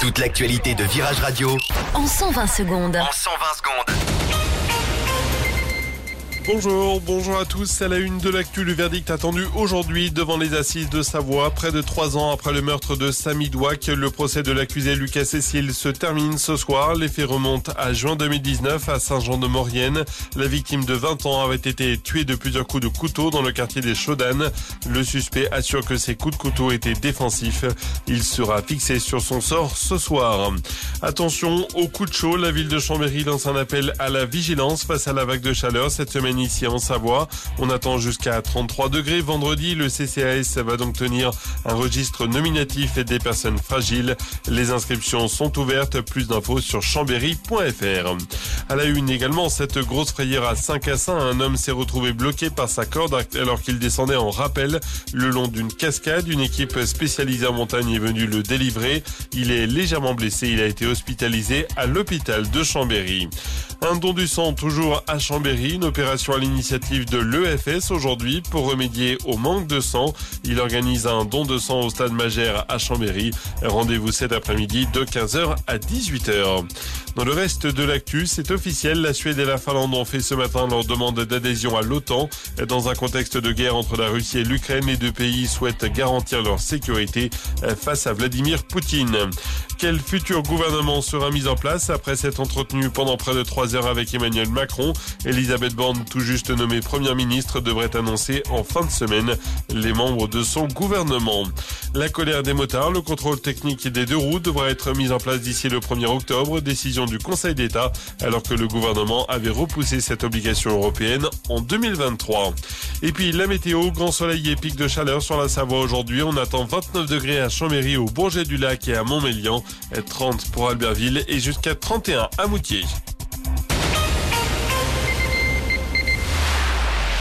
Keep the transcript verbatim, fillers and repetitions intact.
Toute l'actualité de Virage Radio en cent vingt secondes. En cent vingt secondes. Bonjour, bonjour à tous. À la une de l'actu, le verdict attendu aujourd'hui devant les assises de Savoie. Près de trois ans après le meurtre de Samy Douak, le procès de l'accusé Lucas Cécile se termine ce soir. Les faits remontent à juin deux mille dix-neuf à Saint-Jean-de-Maurienne. La victime de vingt ans avait été tuée de plusieurs coups de couteau dans le quartier des Chaudanes. Le suspect assure que ses coups de couteau étaient défensifs. Il sera fixé sur son sort ce soir. Attention au coup de chaud. La ville de Chambéry lance un appel à la vigilance face à la vague de chaleur cette semaine ici en Savoie. On attend jusqu'à trente-trois degrés. Vendredi, le C C A S va donc tenir un registre nominatif des personnes fragiles. Les inscriptions sont ouvertes. Plus d'infos sur chambéry point f r. À la une également, cette grosse frayeur à Saint-Cassin. Un homme s'est retrouvé bloqué par sa corde alors qu'il descendait en rappel le long d'une cascade. Une équipe spécialisée en montagne est venue le délivrer. Il est légèrement blessé. Il a été hospitalisé à l'hôpital de Chambéry. Un don du sang toujours à Chambéry. Une opération à l'initiative de l'E F S aujourd'hui pour remédier au manque de sang. Il organise un don de sang au stade Magère à Chambéry. Rendez-vous cet après-midi de quinze heures à dix-huit heures. Dans le reste de l'actu, c'est officiel. La Suède et la Finlande ont fait ce matin leur demande d'adhésion à l'OTAN. Dans un contexte de guerre entre la Russie et l'Ukraine, les deux pays souhaitent garantir leur sécurité face à Vladimir Poutine. Quel futur gouvernement sera mis en place après s'être entretenu pendant près de trois heures avec Emmanuel Macron? Elisabeth Borne, tout juste nommée première ministre, devrait annoncer en fin de semaine les membres de son gouvernement. La colère des motards, le contrôle technique des deux roues devra être mis en place d'ici le premier octobre. Décision du Conseil d'État, alors que le gouvernement avait repoussé cette obligation européenne en deux mille vingt-trois. Et puis la météo, grand soleil et pic de chaleur sur la Savoie aujourd'hui. On attend vingt-neuf degrés à Chambéry, au Bourget du Lac et à Montmélian, trente pour Albertville et jusqu'à trente et un à Moutier.